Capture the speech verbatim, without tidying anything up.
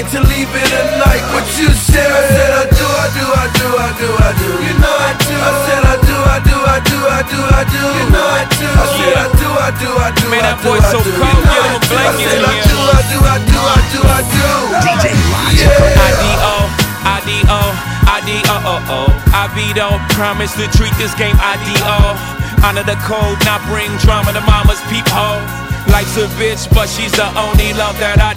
to leave it at night. What you said, I said I do, I do, I do, I do, I do. You know I do. I said I do, I do, I do, I do, I do. You know I do. I said I do, I do, I do, Man, I that do, boy's I so do. cold, get him a blanket I said in I here. do, I do, I do, I do, I do. D J Logic. Yeah. I D O, I D O, I D O O O. I veto, promise to treat this game I D O. Honor the code, not bring drama to mama's peephole. Life's a bitch, but she's the only love that I